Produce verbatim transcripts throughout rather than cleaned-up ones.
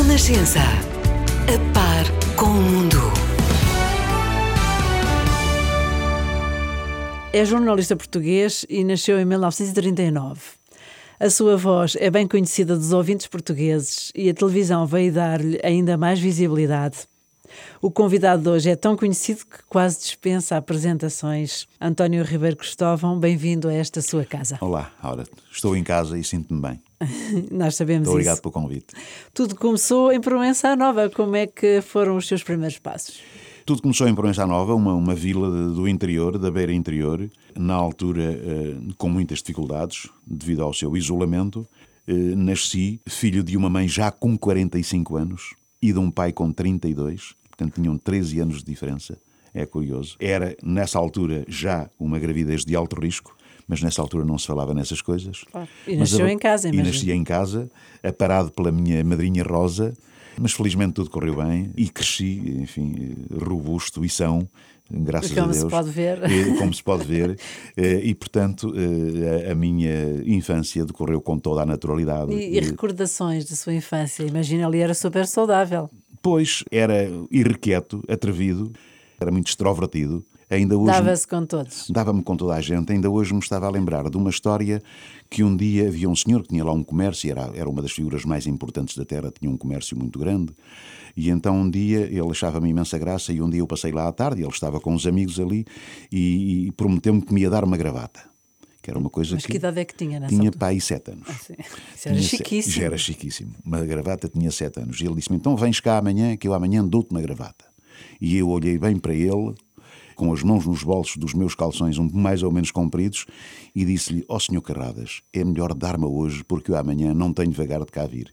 Renascença. A par com o mundo. É jornalista português e nasceu em mil novecentos e trinta e nove. A sua voz é bem conhecida dos ouvintes portugueses e a televisão veio dar-lhe ainda mais visibilidade. O convidado de hoje é tão conhecido que quase dispensa apresentações. António Ribeiro Cristóvão, bem-vindo a esta sua casa. Olá, Aura. Estou em casa e sinto-me bem. Nós sabemos Muito obrigado isso. pelo convite. Tudo começou em Proença Nova. Como é que foram os seus primeiros passos? Tudo começou em Proença Nova, uma, uma vila de, do interior, da beira interior, na altura eh, com muitas dificuldades, devido ao seu isolamento. Eh, nasci filho de uma mãe já com quarenta e cinco anos e de um pai com trinta e dois, portanto tinham treze anos de diferença. É curioso. Era, nessa altura, já uma gravidez de alto risco, mas nessa altura não se falava nessas coisas. Claro. E nasceu mas, em casa, E imagino. nasci em casa, aparado pela minha madrinha Rosa, mas felizmente tudo correu bem e cresci, enfim, robusto e são, graças como a Deus. se pode ver. Como se pode ver. E, portanto, a minha infância decorreu com toda a naturalidade. E, e recordações da sua infância? Imagina, ali era super saudável. Pois, era irrequieto, atrevido, era muito extrovertido. Ainda hoje Dava-se com todos. Dava-me com toda a gente. Ainda hoje me estava a lembrar de uma história que um dia havia um senhor que tinha lá um comércio, era, era uma das figuras mais importantes da terra, tinha um comércio muito grande, e então um dia ele achava-me imensa graça e um dia eu passei lá à tarde, ele estava com uns amigos ali e, e prometeu-me que me ia dar uma gravata. Que era uma coisa Mas que, que idade é que tinha nessa tinha altura? pai sete anos. Ah, sim. Isso era Tinha chiquíssimo. Se... Já era chiquíssimo. Uma gravata tinha sete anos. E ele disse-me, então vens cá amanhã que eu amanhã dou-te uma gravata. E eu olhei bem para ele, com as mãos nos bolsos dos meus calções um mais ou menos compridos, e disse-lhe, ó senhor Carradas, é melhor dar-me hoje, porque eu amanhã não tenho vagar de cá vir.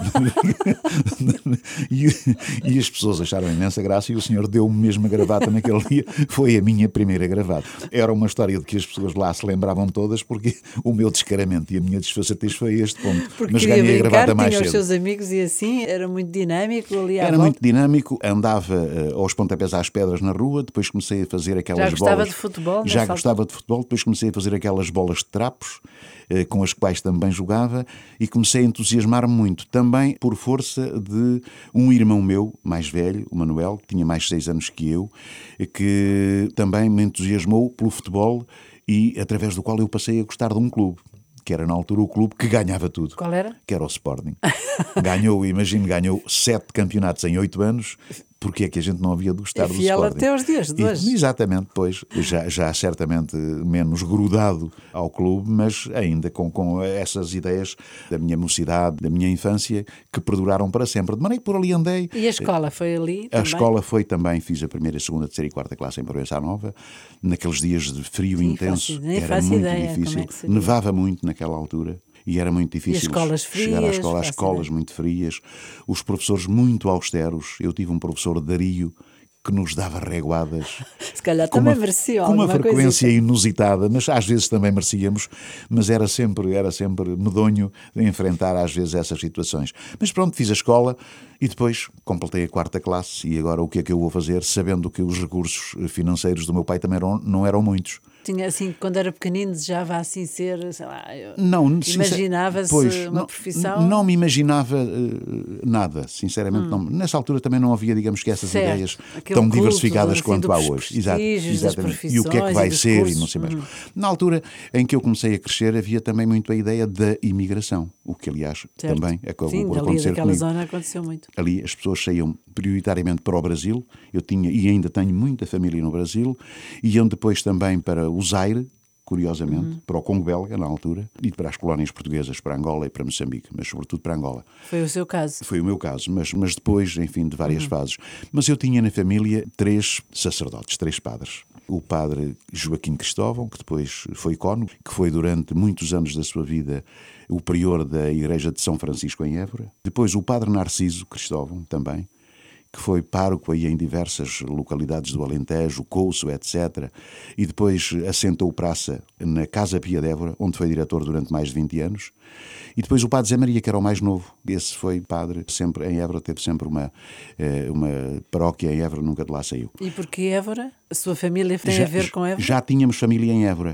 e, e as pessoas acharam imensa graça e o senhor deu-me mesmo a gravata naquele dia. Foi a minha primeira gravata. Era uma história de que as pessoas lá se lembravam todas, porque o meu descaramento e a minha desfaçatez foi a este ponto. Porque mas queria ganhei a brincar, gravata mais tinha cedo. os seus amigos e assim, era muito dinâmico ali à Era volta. muito dinâmico, andava uh, aos pontapés às pedras na rua, depois comecei a fazer aquelas Já gostava bolas... de futebol? Já nessa gostava altura? de futebol, depois comecei a fazer aquelas bolas de trapos, uh, com as quais também jogava, e comecei a entusiasmar-me muito, também por força de um irmão meu, mais velho, o Manuel, que tinha mais seis anos que eu, que também me entusiasmou pelo futebol e através do qual eu passei a gostar de um clube, que era na altura o clube que ganhava tudo. Qual era? Que era o Sporting. Ganhou, imagino, ganhou sete campeonatos em oito anos. Porque é que a gente não havia de gostar É do fiel Sporting? até aos dias de hoje. E, exatamente, pois, já, já certamente menos grudado ao clube, mas ainda com, com essas ideias da minha mocidade, da minha infância, que perduraram para sempre. De maneira que por ali andei. E a escola foi ali A também? escola foi também, fiz a primeira, segunda, terceira e quarta classe em Proença Nova, naqueles dias de frio Sim, intenso, faço- nem era faço muito ideia como difícil, é que seria. nevava muito naquela altura. E era muito difícil escolas chegar à frias, escola, as faço escolas ideia. muito frias, os professores muito austeros. Eu tive um professor Dario que nos dava reguadas. Se calhar com também uma, merecia com uma alguma frequência coisita. inusitada, mas às vezes também merecíamos, mas era sempre, era sempre medonho de enfrentar às vezes essas situações. Mas pronto, fiz a escola e depois completei a quarta classe e agora o que é que eu vou fazer, sabendo que os recursos financeiros do meu pai também eram, não eram muitos. Tinha assim, quando era pequenino, desejava assim ser, sei lá, eu- Não, imaginava-se pois, uma não, profissão. Não me imaginava uh, nada, sinceramente. Não, nessa altura também não havia, digamos que essas Certo. ideias Aquele tão culto, diversificadas assim, quanto há dos hoje. Exato, prestígios, das exatamente. E o que é que profissões vai e dos ser cursos. e não sei mais. Na altura em que eu comecei a crescer havia também muito a ideia da imigração, o que aliás Certo. também acabou Sim, por dali acontecer daquela comigo. zona aconteceu muito. Ali as pessoas saíam prioritariamente para o Brasil, eu tinha e ainda tenho muita família no Brasil, iam depois também para o Zaire, curiosamente, Uhum. para o Congo belga na altura, e para as colónias portuguesas, para Angola e para Moçambique, mas sobretudo para Angola. Foi o seu caso. Foi o meu caso, mas, mas depois, enfim, de várias Uhum. fases. Mas eu tinha na família três sacerdotes, três padres. O padre Joaquim Cristóvão, que depois foi cônego, que foi durante muitos anos da sua vida o prior da Igreja de São Francisco em Évora. Depois o padre Narciso Cristóvão, também, que foi pároco aí em diversas localidades do Alentejo, Couço, etcétera. E depois assentou praça na Casa Pia de Évora, onde foi diretor durante mais de vinte anos. E depois o padre Zé Maria, que era o mais novo. Esse foi padre sempre em Évora, teve sempre uma, uma paróquia em Évora, nunca de lá saiu. E porquê Évora? A sua família tem já, a ver com Évora? Já tínhamos família em Évora.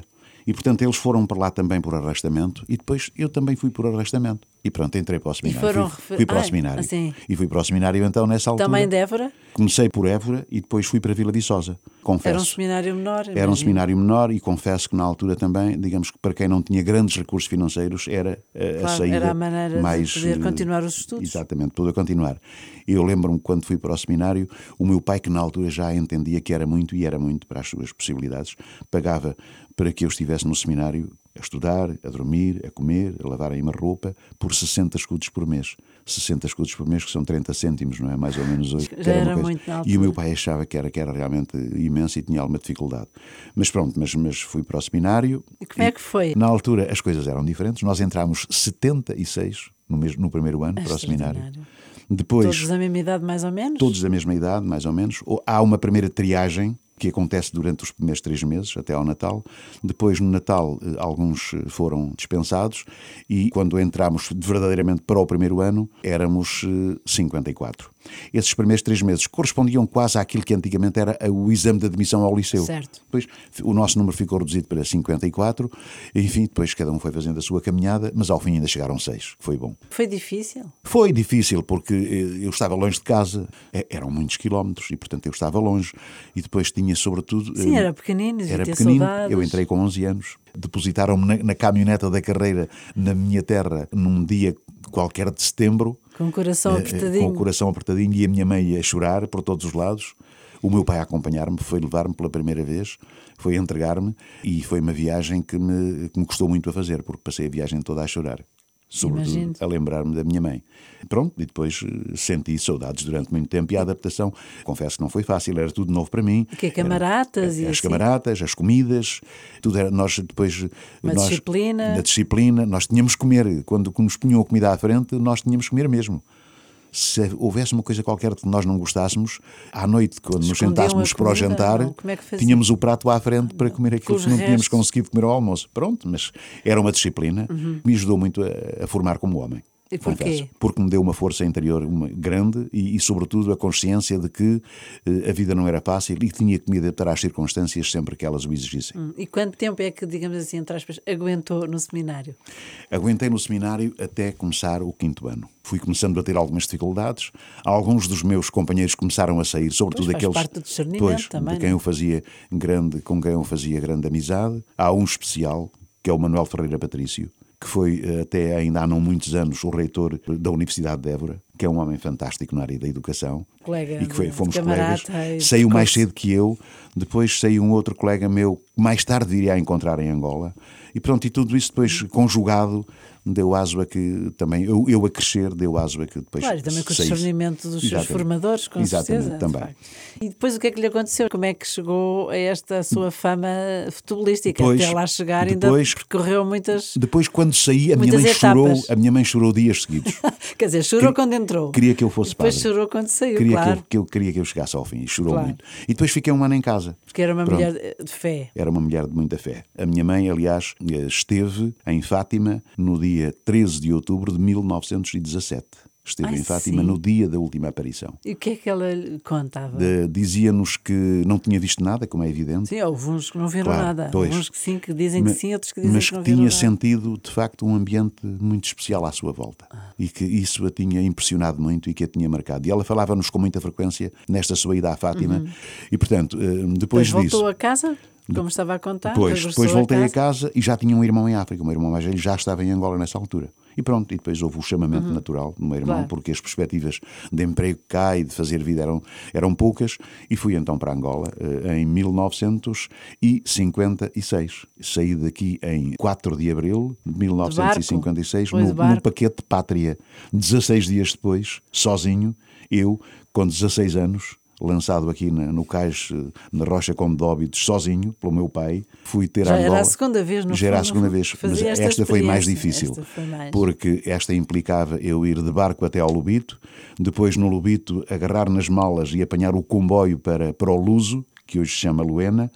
E, portanto, eles foram para lá também por arrastamento e depois eu também fui por arrastamento. E pronto, entrei para o seminário. E foram fui, refer... fui para o ah, seminário. Assim. E fui para o seminário, então, nessa altura. Também de Évora? Comecei por Évora e depois fui para Vila Viçosa. Confesso. Era um seminário menor, Era um imagino. seminário menor e confesso que na altura também, digamos que para quem não tinha grandes recursos financeiros, era a, Claro, a saída era a maneira mais... de poder continuar os estudos. Exatamente, poder continuar. Eu lembro-me quando fui para o seminário, o meu pai, que na altura já entendia que era muito, e era muito para as suas possibilidades, pagava para que eu estivesse no seminário a estudar, a dormir, a comer, a lavar aí uma roupa, por sessenta escudos por mês. sessenta escudos por mês, que são trinta cêntimos, não é? Mais ou menos hoje. Já era muito na altura. E o meu pai achava que era, que era realmente imenso e tinha alguma dificuldade. Mas pronto, mas, mas fui para o seminário. E como é que foi? Na altura as coisas eram diferentes. Nós entramos setenta e seis no, mesmo, no primeiro ano para o seminário. Depois, todos da mesma idade, mais ou menos? Todos da mesma idade, mais ou menos. Há uma primeira triagem que acontece durante os primeiros três meses, até ao Natal. Depois, no Natal, alguns foram dispensados e quando entramos verdadeiramente para o primeiro ano, éramos cinquenta e quatro. Esses primeiros três meses correspondiam quase àquilo que antigamente era o exame de admissão ao liceu. Certo. Depois, o nosso número ficou reduzido para cinquenta e quatro, e, enfim, depois cada um foi fazendo a sua caminhada, mas ao fim ainda chegaram seis, que foi bom. Foi difícil? Foi difícil, porque eu estava longe de casa, eram muitos quilómetros, e portanto eu estava longe, e depois tinha sobretudo... Sim, era pequenino, era ter pequenino. Saudades. Eu entrei com onze anos, depositaram-me na, na caminhoneta da carreira, na minha terra, num dia qualquer de setembro, com o coração apertadinho. Com o coração apertadinho e a minha mãe a chorar por todos os lados. O meu pai a acompanhar-me, foi levar-me pela primeira vez, foi entregar-me e foi uma viagem que me, que me custou muito a fazer, porque passei a viagem toda a chorar. Sobretudo Imagino. A lembrar-me da minha mãe. Pronto, e depois senti saudades durante muito tempo e a adaptação, confesso que não foi fácil, era tudo novo para mim. O que é camaratas? Era, e as assim? camaratas, as comidas, tudo era, nós depois... Uma nós, disciplina. Na disciplina, nós tínhamos que comer, quando nos punham a comida à frente, nós tínhamos que comer mesmo. Se houvesse uma coisa qualquer que nós não gostássemos, à noite, quando nos sentássemos para o jantar, é tínhamos o prato à frente para comer aquilo que não restos. tínhamos conseguido comer ao almoço. Pronto, mas era uma disciplina que uhum. me ajudou muito a, a formar como homem. E porquê? Porque me deu uma força interior uma, grande e, e, sobretudo, a consciência de que eh, a vida não era fácil e tinha que me adaptar às circunstâncias sempre que elas o exigissem. Hum. E quanto tempo é que, digamos assim, entre aspas, aguentou no seminário? Aguentei no seminário até começar o quinto ano. Fui começando a ter algumas dificuldades. Alguns dos meus companheiros começaram a sair, sobretudo pois, aqueles parte do discernimento pois, também, de quem não? eu fazia grande, com quem eu fazia grande amizade. Há um especial, que é o Manuel Ferreira Patrício, que foi até ainda há não muitos anos o reitor da Universidade de Évora, que é um homem fantástico na área da educação. Colega, e que foi, fomos camarada, colegas. Saiu mais cedo que eu, depois saiu um outro colega meu, que mais tarde viria a encontrar em Angola. E pronto, e tudo isso depois conjugado deu aso a que também, eu, eu a crescer, deu aso a que depois claro, também com o saísse. discernimento dos seus formadores, com Exatamente, certeza. também. E depois o que é que lhe aconteceu? Como é que chegou a esta sua fama futebolística? Depois, Até lá chegar depois, ainda percorreu muitas... Depois, quando saí, a minha muitas mãe etapas. chorou, a minha mãe chorou dias seguidos. Quer dizer, chorou queria, quando entrou. Queria que eu fosse depois padre. Depois chorou quando saiu, queria claro. Que eu, que eu, queria que eu chegasse ao fim e chorou claro. muito. E depois fiquei um ano em casa. Porque era uma Pronto. mulher de fé. Era uma mulher de muita fé. A minha mãe, aliás, esteve em Fátima no dia treze de outubro de mil novecentos e dezassete. Esteve Ai, em Fátima sim. no dia da última aparição. E o que é que ela lhe contava? De, dizia-nos que não tinha visto nada, como é evidente. Sim, houve uns que não viram claro, nada. Pois. Houve uns que sim, que dizem mas, que sim, outros que dizem mas que que não viram tinha nada. sentido, de facto, um ambiente muito especial à sua volta. Ah. E que isso a tinha impressionado muito e que a tinha marcado. E ela falava-nos com muita frequência nesta sua ida à Fátima. Uhum. E, portanto, depois, depois disso... voltou a casa? Como estava a contar? Depois, depois voltei a casa. a casa e já tinha um irmão em África. O meu irmão mais velho já estava em Angola nessa altura. E pronto, e depois houve o chamamento uhum. natural do meu irmão, claro. Porque as perspectivas de emprego cá e de fazer vida eram, eram poucas. E fui então para Angola em mil novecentos e cinquenta e seis. Saí daqui em quatro de abril de mil novecentos e cinquenta e seis, no, no paquete Pátria. dezasseis dias depois, sozinho, eu, com dezasseis anos, lançado aqui na, no cais, na Rocha Conde de Óbidos, sozinho, pelo meu pai. Fui ter Já a Angola. era a segunda vez, no Já era a fundo, segunda vez, mas esta, esta foi mais difícil. Esta foi mais. Porque esta implicava eu ir de barco até ao Lobito, depois no Lobito agarrar nas malas e apanhar o comboio para, para o Luso, que hoje se chama Luena,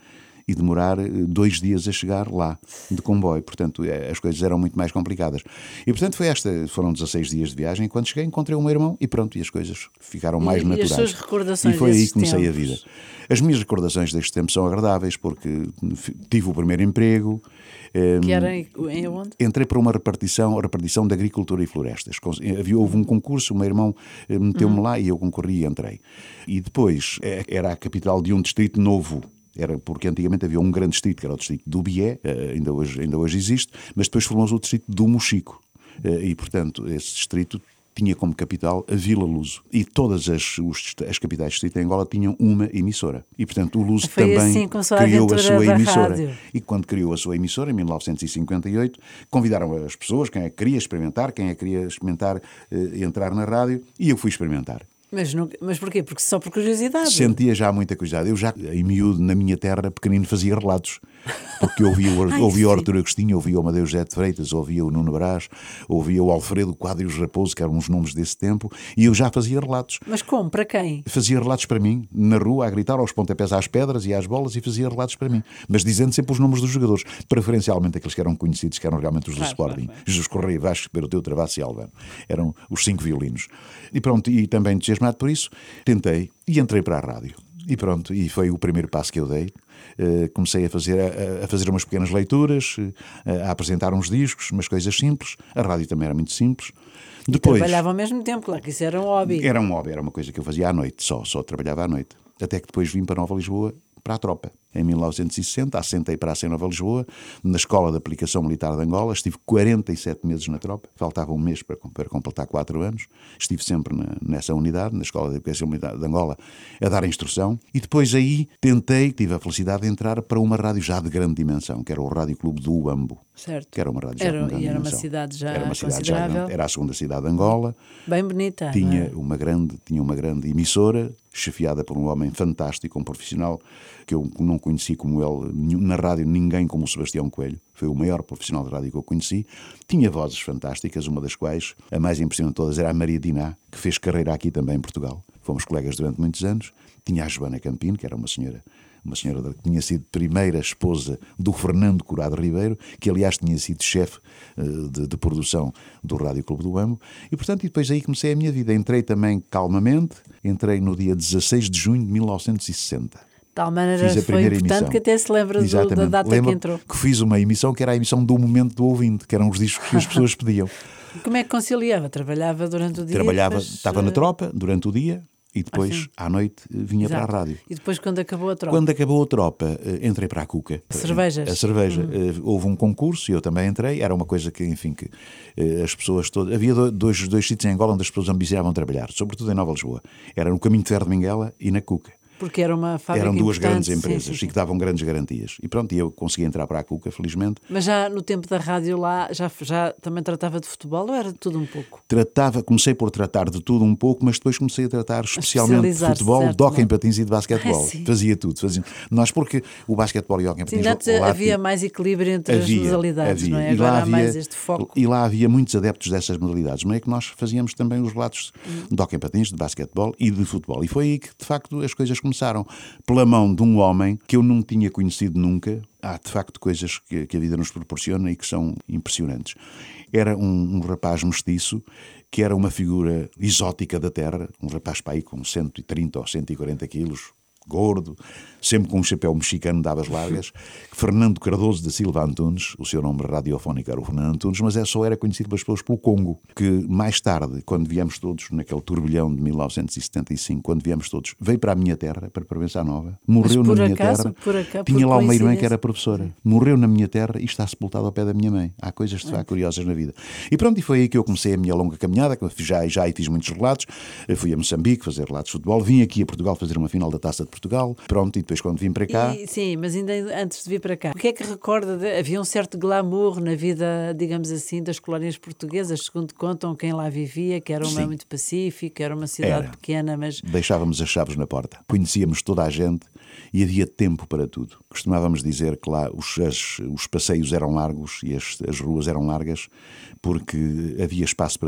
e demorar dois dias a chegar lá, de comboio. Portanto, as coisas eram muito mais complicadas. E, portanto, foi esta, foram dezasseis dias de viagem. E quando cheguei, encontrei o meu irmão e pronto, e as coisas ficaram mais e, naturais. E as suas recordações E foi aí que comecei tempos? a vida. As minhas recordações deste tempo são agradáveis, porque tive o primeiro emprego. Que era em onde? Entrei para uma repartição, a repartição de agricultura e florestas. Havia, houve um concurso, o meu irmão meteu-me uhum. lá e eu concorri e entrei. E depois era a capital de um distrito novo. Era porque antigamente havia um grande distrito, que era o distrito do Bié, ainda hoje, ainda hoje existe, mas depois formou-se o distrito do Mochico. E, portanto, esse distrito tinha como capital a Vila Luso. E todas as, os, as capitais de distrito em Angola tinham uma emissora. E, portanto, o Luso Foi também assim a criou a sua emissora. Rádio. E quando criou a sua emissora, em mil novecentos e cinquenta e oito, convidaram as pessoas, quem é que queria experimentar, quem é que queria experimentar eh, entrar na rádio, e eu fui experimentar. Mas, não, mas porquê? Porque só por curiosidade? Sentia já muita curiosidade. Eu já, em miúdo, na minha terra, pequenino, fazia relatos. Porque eu ouvia, Ai, ouvia o Artur Agostinho, ouvia o Amadeu José de Freitas, ouvia o Nuno Brás, ouvia o Alfredo Quadrios Raposo, que eram os nomes desse tempo, e eu já fazia relatos. Mas como? Para quem? Fazia relatos para mim, na rua, a gritar aos pontapés às pedras e às bolas, e fazia relatos para mim. Mas dizendo sempre os nomes dos jogadores, preferencialmente aqueles que eram conhecidos, que eram realmente os do claro, Sporting. Claro, claro. Jesus Correia, Vasco, Peroteu, Travasso e Albano. Eram os cinco violinos. E pronto, e também entusiasmado por isso, tentei e entrei para a rádio. E pronto, e foi o primeiro passo que eu dei. Uh, comecei a fazer, a, a fazer umas pequenas leituras, uh, a apresentar uns discos, umas coisas simples. A rádio também era muito simples. E Depois, trabalhava ao mesmo tempo, claro que isso era um hobby. Era um hobby, era uma coisa que eu fazia à noite, só, só trabalhava à noite. Até que depois vim para Nova Lisboa, para a tropa. Em mil novecentos e sessenta, assentei para a Nova Lisboa, na Escola de Aplicação Militar de Angola. Estive quarenta e sete meses na tropa, faltava um mês para, para completar quatro anos. Estive sempre na, nessa unidade, na Escola de Aplicação Militar de Angola, a dar instrução. E depois aí tentei, tive a felicidade de entrar para uma rádio já de grande dimensão, que era o Rádio Clube do Uambo. Certo. Que era uma rádio já era, de grande e era dimensão. Uma cidade já era uma cidade considerável. Já grande, era a segunda cidade de Angola. Bem bonita. Tinha, é? uma grande, tinha uma grande emissora, chefiada por um homem fantástico, um profissional que eu não conheci como ele, na rádio ninguém como o Sebastião Coelho, foi o maior profissional de rádio que eu conheci. Tinha vozes fantásticas, uma das quais, a mais impressionante de todas, era a Maria Diná, que fez carreira aqui também em Portugal. Fomos colegas durante muitos anos. Tinha a Joana Campino, que era uma senhora, uma senhora que tinha sido primeira esposa do Fernando Curado Ribeiro, que aliás tinha sido chefe uh, de, de produção do Rádio Clube do Uambo. E portanto, e depois aí comecei a minha vida. Entrei também calmamente, entrei no dia dezasseis de junho de mil novecentos e sessenta. De tal maneira foi importante emissão. Que até se lembra do, da data Lembro que entrou. Que fiz uma emissão que era a emissão do momento do ouvinte, que eram os discos que as pessoas pediam. Como é que conciliava? Trabalhava durante o dia? Trabalhava, depois... estava na tropa durante o dia e depois ah, à noite vinha Exato. Para a rádio. E depois quando acabou a tropa? Quando acabou a tropa, entrei para a Cuca. Cervejas? A cerveja. Uhum. Houve um concurso e eu também entrei. Era uma coisa que, enfim, que as pessoas todas... Havia dois, dois sítios em Angola onde as pessoas ambiciavam trabalhar, sobretudo em Nova Lisboa. Era no Caminho de Ferro de Minguela e na Cuca. Porque era uma fábrica Eram duas grandes sim, empresas sim, sim. e que davam grandes garantias. E pronto, e eu consegui entrar para a Cuca, felizmente. Mas já no tempo da rádio lá, já, já também tratava de futebol ou era de tudo um pouco? Tratava, comecei por tratar de tudo um pouco, mas depois comecei a tratar especialmente de futebol, certo, de hóquei em patins e de basquetebol. Ah, fazia tudo. Fazia... Nós, porque o basquetebol e o hóquei em patins... Sim, antes havia tinha... mais equilíbrio entre havia, as modalidades, havia. não é? E Agora lá há havia, mais este foco. E lá havia muitos adeptos dessas modalidades, mas é que nós fazíamos também os relatos hum. de hóquei em patins, de basquetebol e de futebol. E foi aí que, de facto, as coisas começaram. Pela mão de um homem que eu não tinha conhecido nunca. Há, de facto, coisas que, que a vida nos proporciona e que são impressionantes. Era um, um rapaz mestiço que era uma figura exótica da terra, um rapaz para aí com cento e trinta ou cento e quarenta quilos, gordo, sempre com um chapéu mexicano de abas largas, Fernando Cardoso da Silva Antunes, o seu nome radiofónico era o Fernando Antunes, mas é só era conhecido pelas pessoas pelo Congo, que mais tarde, quando viemos todos, naquele turbilhão de mil novecentos e setenta e cinco, quando viemos todos, veio para a minha terra, para Provença Nova, morreu na minha acaso, terra, por acaso, tinha por lá uma irmã que era professora, morreu na minha terra e está sepultada ao pé da minha mãe. Há coisas de facto curiosas na vida. E pronto, e foi aí que eu comecei a minha longa caminhada, que já, já fiz muitos relatos, eu fui a Moçambique fazer relatos de futebol, vim aqui a Portugal fazer uma final da Taça de Portugal, pronto, e depois quando vim para cá... E, sim, mas ainda antes de vir para cá, o que é que recorda? De, havia um certo glamour na vida, digamos assim, das colónias portuguesas, segundo contam quem lá vivia, que era uma sim. muito pacífica, era uma cidade era. pequena, mas... Deixávamos as chaves na porta, conhecíamos toda a gente e havia tempo para tudo. Costumávamos dizer que lá os, as, os passeios eram largos e as, as ruas eram largas porque havia espaço para tudo.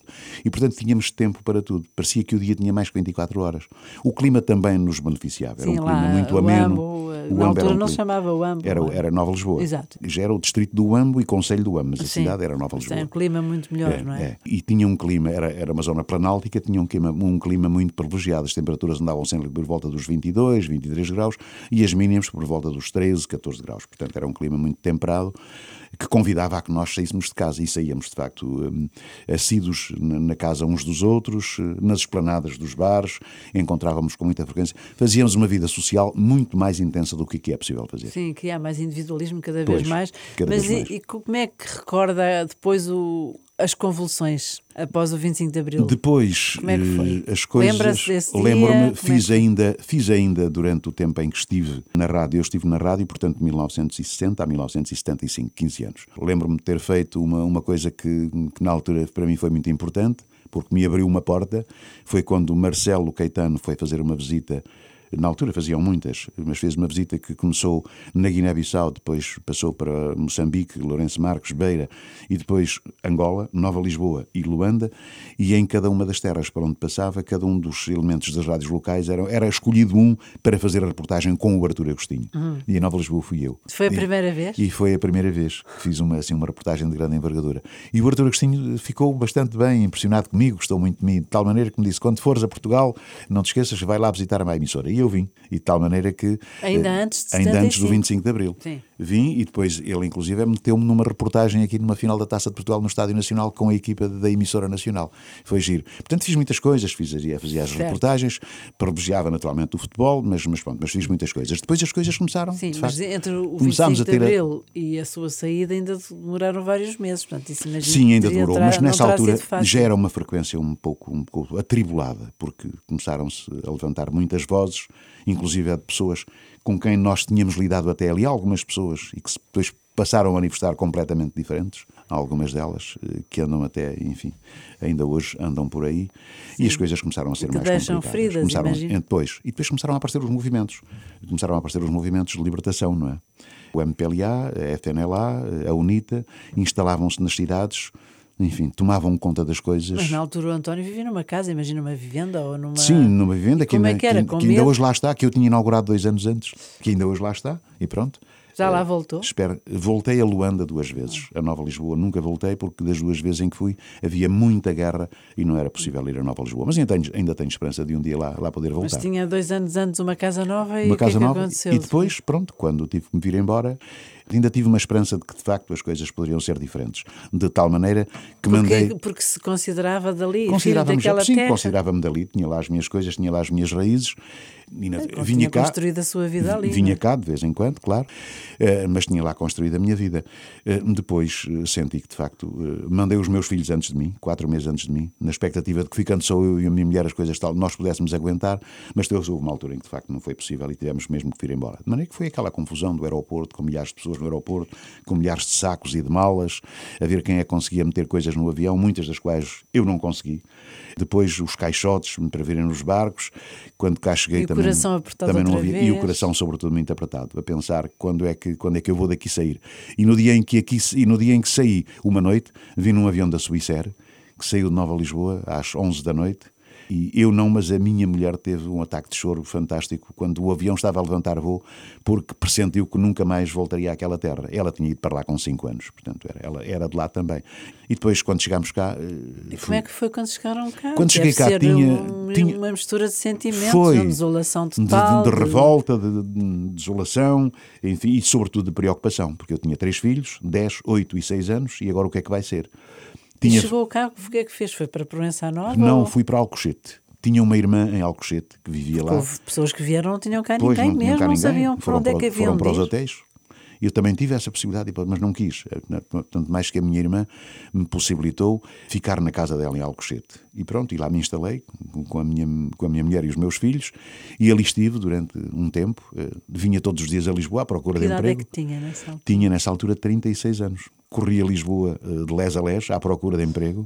E, portanto, tínhamos tempo para tudo. Parecia que o dia tinha mais que vinte e quatro horas. O clima também nos beneficiava. Era Sim, um lá, clima muito o ameno. Ambo, O na Ambo altura era um não se clima- chamava o Ambo. Era, era Nova Lisboa. Exato. Já era o distrito do Ambo e Conselho do Ambo, mas a Sim. cidade era Nova Tem Lisboa. um clima muito melhor, É, não é? é. E tinha um clima, era, era uma zona planáltica, tinha um clima, um clima muito privilegiado. As temperaturas andavam sempre por volta dos vinte e dois, vinte e três graus e as mínimas por volta dos treze, catorze graus. Portanto, era um clima muito temperado que convidava a que nós saíssemos de casa e saíamos, de facto, um, assíduos na, na casa uns dos outros, nas esplanadas dos bares, encontrávamos com muita frequência. Fazíamos uma vida social muito mais intensa do que aqui é possível fazer. Sim, que há mais individualismo cada Pois, vez mais. cada Mas vez e, mais. e como é que recorda depois o, as convulsões após o vinte e cinco de Abril? Depois, Como é que foi? eh, as coisas. Lembra-se desse dia? Lembro-me, Como é fiz, que foi? ainda, fiz ainda durante o tempo em que estive na rádio. Eu estive na rádio, portanto, de mil novecentos e sessenta a mil novecentos e setenta e cinco, quinze anos. Lembro-me de ter feito uma, uma coisa que, que na altura para mim foi muito importante, porque me abriu uma porta. Foi quando o Marcelo Caetano foi fazer uma visita. Na altura faziam muitas, mas fez uma visita que começou na Guiné-Bissau, depois passou para Moçambique, Lourenço Marques, Beira, e depois Angola, Nova Lisboa e Luanda, e em cada uma das terras para onde passava, cada um dos elementos das rádios locais era, era escolhido um para fazer a reportagem com o Artur Agostinho. Uhum. E em Nova Lisboa fui eu. Foi a e, primeira vez? E foi a primeira vez que fiz uma, assim, uma reportagem de grande envergadura. E o Artur Agostinho ficou bastante bem, impressionado comigo, gostou muito de mim, de tal maneira que me disse, quando fores a Portugal, não te esqueças, vai lá visitar a minha emissora. E eu vim, e de tal maneira que... Ainda eh, antes de ainda setenta e antes do cinco. vinte e cinco de Abril. Sim. Vim e depois ele, inclusive, meteu-me numa reportagem aqui numa final da Taça de Portugal no Estádio Nacional com a equipa da emissora nacional. Foi giro. Portanto, fiz muitas coisas, fiz, fazia as Certo. reportagens, privilegiava naturalmente o futebol, mas, mas pronto, mas fiz muitas coisas. Depois as coisas começaram, Sim, de mas facto. entre o vinte e Começámos cinco a de ter a- Abril e a sua saída ainda demoraram vários meses. Portanto, isso imagino Sim, que ainda teria demorou, terá- mas não nessa terá altura sido fácil. já era uma frequência um pouco, um pouco atribulada, porque começaram-se a levantar muitas vozes, inclusive de pessoas com quem nós tínhamos lidado até ali, algumas pessoas, e que depois passaram a manifestar completamente diferentes, algumas delas eh, que andam até, enfim, ainda hoje andam por aí, e as coisas começaram a ser Que mais deixam complicadas. feridas, começaram, imagino. e depois, e depois começaram a aparecer os movimentos, começaram a aparecer os movimentos de libertação, não é? O M P L A, a F N L A, a UNITA, instalavam-se nas cidades, enfim, tomavam conta das coisas. Mas na altura o António vivia numa casa, imagina uma vivenda ou numa... Sim, numa vivenda E que como ainda, é que era? que- Com que ainda medo? hoje lá está, que eu tinha inaugurado dois anos antes, que ainda hoje lá está, e pronto. Já lá Eh, voltou? Espero. Voltei a Luanda duas vezes. A Nova Lisboa nunca voltei, porque das duas vezes em que fui havia muita guerra e não era possível ir a Nova Lisboa. Mas ainda tenho, ainda tenho esperança de um dia lá, lá poder Mas voltar. tinha dois anos antes uma casa nova e Uma o que casa é que nova, aconteceu? e depois, pronto, quando tive que me vir embora, ainda tive uma esperança de que de facto as coisas poderiam ser diferentes. De tal maneira que mandei. Porque, porque se considerava dali, filho Considerava-me já, daquela sim, terra. considerava-me dali, tinha lá as minhas coisas, tinha lá as minhas raízes. E na- Bem, vinha tinha cá, construído a sua vida ali, vinha não é? cá de vez em quando, claro, eh, mas tinha lá construído a minha vida. Eh, Depois eh, senti que, de facto, eh, mandei os meus filhos antes de mim, quatro meses antes de mim, na expectativa de que, ficando só eu e a minha mulher, as coisas tal, nós pudéssemos aguentar, mas houve uma altura em que, de facto, não foi possível e tivemos mesmo que vir embora. De maneira que foi aquela confusão do aeroporto, com milhares de pessoas no aeroporto, com milhares de sacos e de malas, a ver quem é que conseguia meter coisas no avião, muitas das quais eu não consegui. Depois os caixotes para virem nos barcos, quando cá cheguei E o também, coração apertado também não outra havia, e o vez. coração sobretudo muito apertado, a pensar quando é que, quando é que eu vou daqui sair. E no dia em que, aqui, e no dia em que saí, uma noite, vim num avião da Swissair, que saiu de Nova Lisboa às onze da noite, e eu não, mas a minha mulher teve um ataque de choro fantástico quando o avião estava a levantar voo, porque pressentiu que nunca mais voltaria àquela terra. Ela tinha ido para lá com cinco anos, portanto era, ela era de lá também. E depois, quando chegámos cá... E como é que foi quando chegaram cá? Quando cheguei Deve cá, ser tinha- um- tinha- uma mistura de sentimentos, Foi uma desolação de, total. de, de revolta, de, de desolação, enfim, e sobretudo de preocupação, porque eu tinha três filhos, dez, oito e seis anos, e agora o que é que vai ser? E Tinha, chegou cá, o que é que fez? Foi para Proença Nova? não, ou... fui para Alcochete. Tinha uma irmã em Alcochete que vivia lá. Houve pessoas que vieram, não tinham cá Pois, ninguém não tinham mesmo, cá não ninguém. sabiam por Foram onde é para- que haviam Foram para os de ir. hotéis. Eu também tive essa possibilidade, mas não quis. Tanto mais que a minha irmã me possibilitou ficar na casa dela em Alcochete. E pronto, e lá me instalei com a minha, com a minha mulher e os meus filhos, e ali estive durante um tempo. Vinha todos os dias a Lisboa à procura Que de idade é emprego. que tinha nessa altura? Tinha nessa altura trinta e seis anos. Corria Lisboa eh, de les a les à procura de emprego.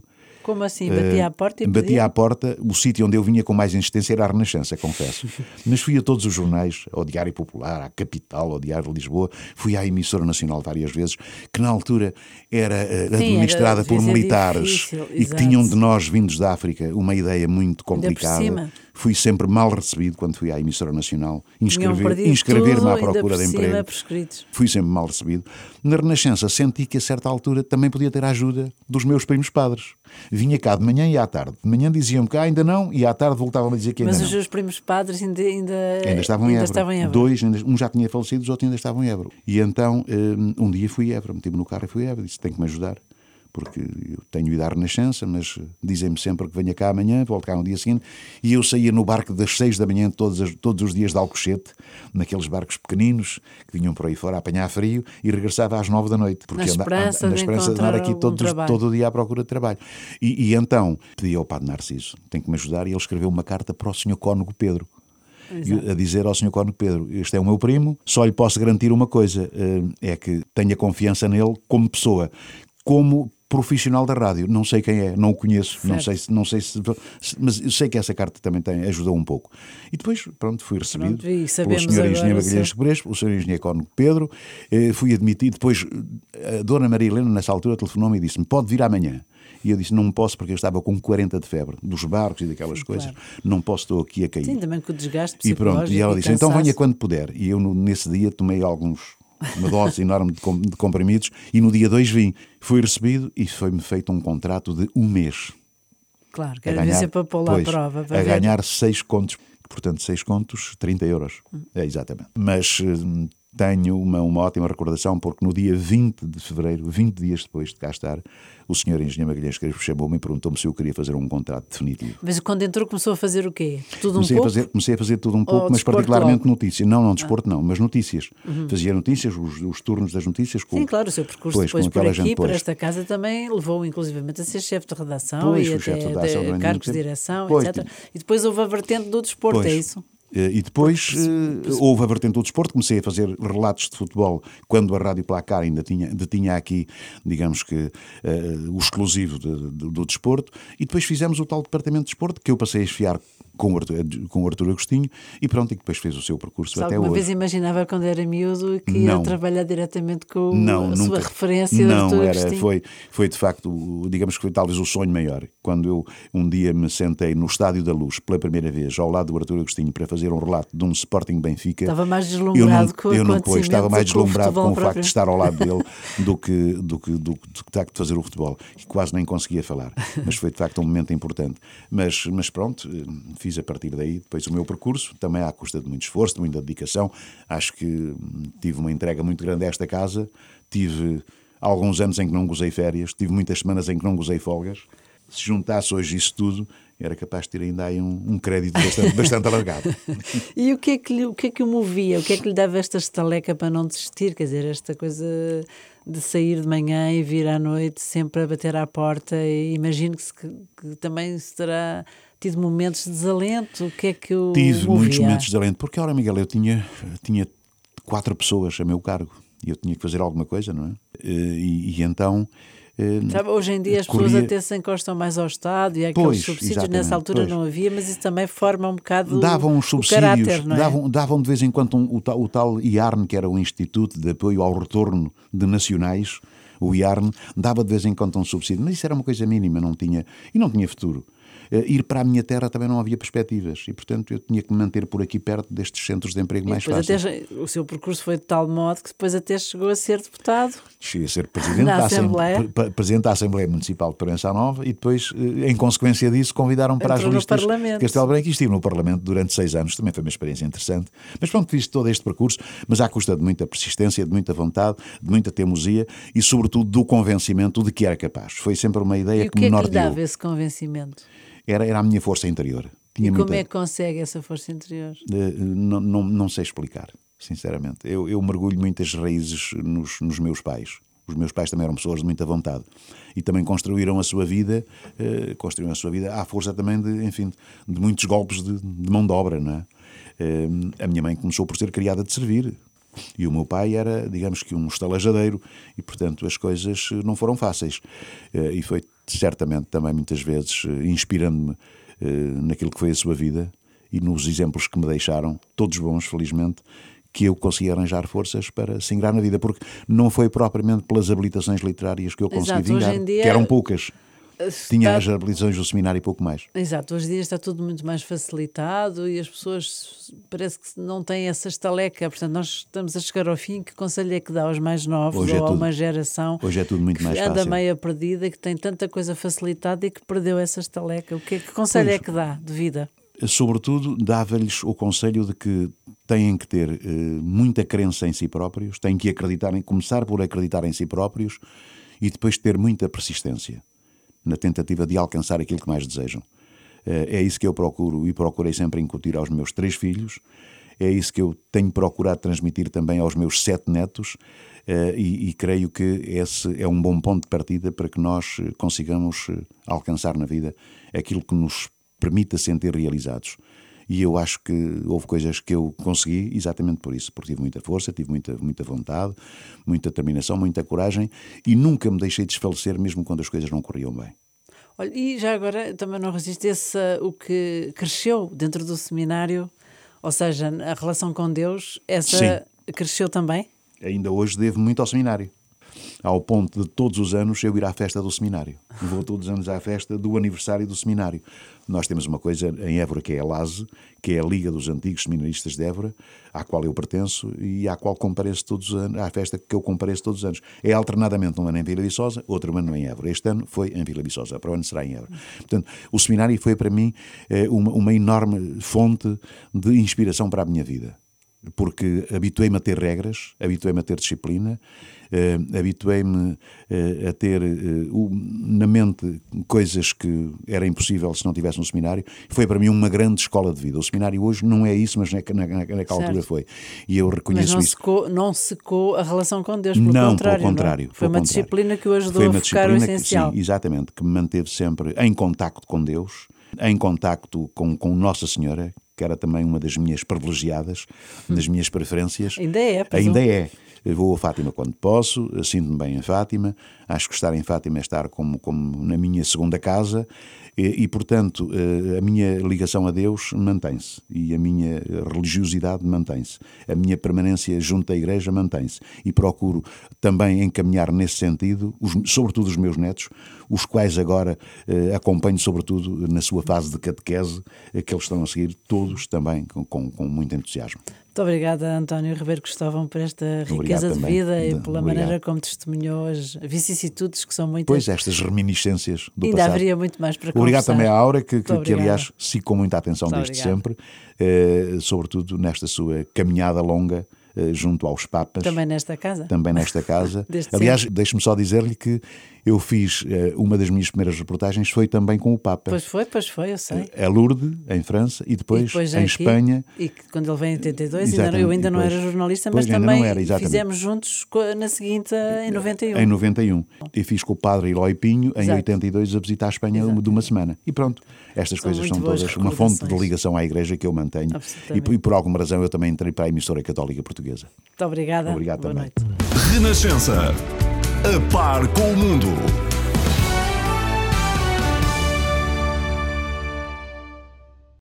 Como assim? Batia à porta e Batia pedia? à porta. O sítio onde eu vinha com mais insistência era a Renascença, confesso. Mas fui a todos os jornais, ao Diário Popular, à Capital, ao Diário de Lisboa. Fui à Emissora Nacional várias vezes, que na altura era uh, administrada era, por militares difícil, e exato. que tinham de nós, vindos da África, uma ideia muito complicada. Ainda por cima. Fui sempre mal recebido quando fui à Emissora Nacional Tinham inscrever, perdido inscrever-me tudo, à ainda procura por de cima, emprego. prescritos. Fui sempre mal recebido. Na Renascença senti que a certa altura também podia ter a ajuda dos meus primos padres. Vinha cá de manhã e à tarde. De manhã diziam-me que ah, ainda não, e à tarde voltavam a dizer que ainda Mas não. os seus primos padres ainda, ainda, Ainda estavam em ainda Évora. estavam em Évora. Dois, um já tinha falecido, os outros ainda estavam em Évora. E então, um dia fui a Évora, meti-me no carro e fui a Évora. Disse, tem que me ajudar, porque eu tenho ido à Renascença, mas dizem-me sempre que venha cá amanhã, volto cá no dia seguinte. E eu saía no barco das seis da manhã todos, as, todos os dias de Alcochete, naqueles barcos pequeninos que vinham por aí fora a apanhar frio, e regressava às nove da noite. Porque Na esperança, anda, na de, esperança de andar aqui algum todos, trabalho. todo o dia à procura de trabalho. E, e então pedi ao padre Narciso, tem que me ajudar, e ele escreveu uma carta para o senhor Cónego Pedro. Exato. A dizer ao senhor Cónego Pedro, este é o meu primo, só lhe posso garantir uma coisa, é que tenha confiança nele como pessoa, como profissional da rádio. Não sei quem é, não o conheço, não sei, se, não sei se, mas eu sei que essa carta também tem, ajudou um pouco. E depois, pronto, fui recebido Pronto, e pelo sabemos senhor agora Engenheiro o Magalhães seu- Crespo, o senhor Engenheiro Cónego Pedro, eh, fui admitido. Depois a dona Maria Helena, nessa altura, telefonou-me e disse-me, pode vir amanhã. E eu disse, não posso, porque eu estava com quarenta de febre, dos barcos e daquelas Sim, coisas, claro. não posso, estou aqui a cair. Sim, também com o desgaste E pronto, psicológico e ela disse, então cansaço. venha quando puder. E eu no- nesse dia tomei alguns, uma dose enorme de, com- de comprimidos, e no dia dois vim. Fui recebido e foi-me feito um contrato de um mês. Claro, A quero ganhar, dizer para pô-la à pois, prova. Para a ver. ganhar seis contos. Portanto, seis contos, trinta euros. É, exatamente. Mas eh, tenho uma, uma ótima recordação, porque no dia vinte de fevereiro, vinte dias depois de cá estar, o senhor Engenheiro Magalhães Crespo chamou-me e perguntou-me se eu queria fazer um contrato definitivo. Mas quando entrou começou a fazer o quê? Tudo um Comecei, a pouco? fazer, comecei a fazer tudo um pouco, mas desporto particularmente logo? notícias. Não, não desporto não, mas notícias. Fazia notícias, os, os turnos das notícias. Com, Sim, claro, o seu percurso pois, depois com por aquela aqui, gente, por pois. esta casa, também levou inclusivamente a ser chefe de redação Pois, e fui até chefe de redação de durante cargos muito de tempo. direção, Pois, etcétera. E depois houve a vertente do desporto, Pois. é isso? Eh, E depois eh, houve a vertente do desporto, comecei a fazer relatos de futebol quando a Rádio Placar ainda tinha, detinha aqui, digamos que, eh, o exclusivo de- de- do desporto, e depois fizemos o tal departamento de desporto que eu passei a esfiar com o Artur, com o Artur Agostinho, e pronto, e que depois fez o seu percurso Se até alguma hoje. vez imaginava quando era miúdo que ia Não. trabalhar diretamente com Não, a nunca. sua referência de Não, Artur era, Agostinho? foi, foi de facto, o- digamos que foi talvez o sonho maior. Quando eu um dia me sentei no Estádio da Luz, pela primeira vez, ao lado do Artur Agostinho, para fazer um relato de um Sporting Benfica. Estava mais eu deslumbrado não, com o eu não, pois, estava mais acontecimento do que o deslumbrado com o futebol facto próprio. de estar ao lado dele do que do que do, que- do que de fazer o futebol, e quase nem conseguia falar, mas foi de facto um momento importante. Mas, mas pronto, eh, fiz a partir daí depois o meu percurso, também à custa de muito esforço, de muita dedicação. Acho que hum, tive uma entrega muito grande a esta casa, tive alguns anos em que não gozei férias, tive muitas semanas em que não gozei folgas. Se juntasse hoje isso tudo, era capaz de ter ainda aí um, um crédito bastante, bastante alargado. E o que, é que lhe, o que é que o movia? O que é que lhe dava esta estaleca para não desistir? Quer dizer, esta coisa de sair de manhã e vir à noite sempre a bater à porta, e imagino que, se, que, que também se terá tido momentos de desalento. O que é que o Tive movia? muitos momentos de desalento, porque, ora, Miguel, eu tinha, tinha quatro pessoas a meu cargo e eu tinha que fazer alguma coisa, não é? E, e então. eh, Sabe, hoje em dia as pessoas corria- até se encostam mais ao Estado e há aqueles Pois, subsídios. exatamente, Nessa altura pois. não havia, mas isso também forma um bocado davam os o subsídios, caráter, não é? davam, davam de vez em quando um, o, tal, o tal I A R N, que era o Instituto de Apoio ao Retorno de Nacionais, o I A R N, dava de vez em quando um subsídio, mas isso era uma coisa mínima, não tinha, e não tinha futuro. Eh, ir para a minha terra também não havia perspectivas e, portanto, eu tinha que me manter por aqui perto destes centros de emprego E mais depois fáceis. até, o seu percurso foi de tal modo que depois até chegou a ser deputado. Cheguei a ser presidente Na da, Assembleia, Assembleia. pre- presidente da Assembleia Municipal de Proença Nova e depois, eh, em consequência disso, convidaram-me para Entrou as no listas Parlamento. de Castelo Branco e estive no Parlamento durante seis anos. Também foi uma experiência interessante. Mas pronto, fiz todo este percurso, mas à custa de muita persistência, de muita vontade, de muita teimosia e, sobretudo, do convencimento de que era capaz. Foi sempre uma ideia E o que que me é que lhe norteou. dava esse convencimento? Era, era a minha força interior. Tinha E como muita- é que consegue essa força interior? Eh, não, não, não sei explicar, sinceramente. Eu, eu mergulho muitas raízes nos, nos meus pais. Os meus pais também eram pessoas de muita vontade e também construíram a sua vida, eh, construíram a sua vida à força também de, enfim, de muitos golpes de, de mão de obra, não é? Eh, a minha mãe começou por ser criada de servir. E o meu pai era, digamos que, um estalajadeiro e, portanto, as coisas não foram fáceis. E foi certamente também muitas vezes inspirando-me naquilo que foi a sua vida e nos exemplos que me deixaram, todos bons, felizmente, que eu consegui arranjar forças para se ingrar na vida, porque não foi propriamente pelas habilitações literárias que eu consegui Exato, vingar, hoje em dia, que eram poucas. está... Tinha as habilitações do seminário e pouco mais. Exato, hoje em dia está tudo muito mais facilitado e as pessoas parece que não têm essa estaleca. Portanto, nós estamos a chegar ao fim. Que conselho é que dá aos mais novos Hoje ou é a tudo, uma geração hoje é tudo muito que mais anda fácil. meia perdida, que tem tanta coisa facilitada e que perdeu essa estaleca? O que, que conselho Pois. é que dá de vida? Sobretudo, dava-lhes o conselho de que têm que ter eh, muita crença em si próprios, têm que acreditar em, começar por acreditar em si próprios e depois ter muita persistência na tentativa de alcançar aquilo que mais desejam. Eh, é isso que eu procuro e procurei sempre incutir aos meus três filhos, é isso que eu tenho procurado transmitir também aos meus sete netos eh, e, e creio que esse é um bom ponto de partida para que nós consigamos alcançar na vida aquilo que nos permita sentir realizados. E eu acho que houve coisas que eu consegui exatamente por isso, porque tive muita força, tive muita, muita vontade, muita determinação, muita coragem e nunca me deixei desfalecer mesmo quando as coisas não corriam bem. Olha, e já agora também não resiste esse, o que cresceu dentro do seminário, ou seja, a relação com Deus, essa Sim. cresceu também? Ainda hoje devo muito ao seminário. Ao ponto de todos os anos eu ir à festa do seminário. Vou todos os anos à festa do aniversário do seminário. Nós temos uma coisa em Évora que é a LASE, que é a Liga dos Antigos Seminaristas de Évora, à qual eu pertenço e à qual compareço todos os anos, à festa que eu compareço todos os anos. É alternadamente um ano em Vila Viçosa, outro ano em Évora. Este ano foi em Vila Viçosa, para o ano será em Évora. Portanto, o seminário foi para mim uma, uma enorme fonte de inspiração para a minha vida. Porque habituei-me a ter regras, habituei-me a ter disciplina, uh, habituei-me uh, a ter uh, na mente coisas que era impossível se não tivesse no seminário. Foi para mim uma grande escola de vida. O seminário hoje não é isso, mas na, na, naquela certo. altura foi. E eu reconheço mas não isso. Secou, não secou a relação com Deus, pelo não, contrário. pelo contrário. Não? Foi pelo uma contrário. disciplina que o ajudou foi uma a focar o essencial. Que, sim, exatamente, que me manteve sempre em contacto com Deus, em contacto com, com Nossa Senhora, que era também uma das minhas privilegiadas, das minhas preferências. Ainda é, pois Ainda um. é. Eu vou a Fátima quando posso, sinto-me bem em Fátima, acho que estar em Fátima é estar como, como na minha segunda casa e, e, portanto, a minha ligação a Deus mantém-se e a minha religiosidade mantém-se. A minha permanência junto à Igreja mantém-se e procuro também encaminhar nesse sentido, os, sobretudo os meus netos, os quais agora eh, acompanho sobretudo na sua fase de catequese, eh, que eles estão a seguir todos também com, com, com muito entusiasmo. Muito obrigada, António Ribeiro Cristóvão, por esta riqueza de vida e pela Obrigado. maneira como testemunhou as vicissitudes que são muitas. Pois, estas reminiscências do Ainda passado. haveria muito mais para Obrigado conversar. também à Aura, que, que, que aliás, obrigada. sigo com muita atenção Muito desde obrigada. sempre, eh, sobretudo nesta sua caminhada longa eh, junto aos Papas. Também nesta casa? Também nesta casa. Desde aliás, sempre. deixe-me só dizer-lhe que eu fiz, eh, uma das minhas primeiras reportagens foi também com o Papa. Pois foi, pois foi, eu sei. A Lourdes, em França, e depois, e depois em aqui, Espanha. E que quando ele veio em oitenta e dois, ainda não, eu ainda não depois, era jornalista, pois, mas ainda também não era, fizemos juntos na seguinte, em noventa e um. Em noventa e um. E fiz com o padre Eloy Pinho, em Exato. oitenta e dois, a visitar a Espanha Exato. de uma semana. E pronto, estas São coisas muito são boas todas uma fonte de recordações. ligação à Igreja que eu mantenho. E, e por alguma razão eu também entrei para a emissora católica portuguesa. Muito obrigada. Obrigado Boa também. noite. Renascença. A par com o mundo.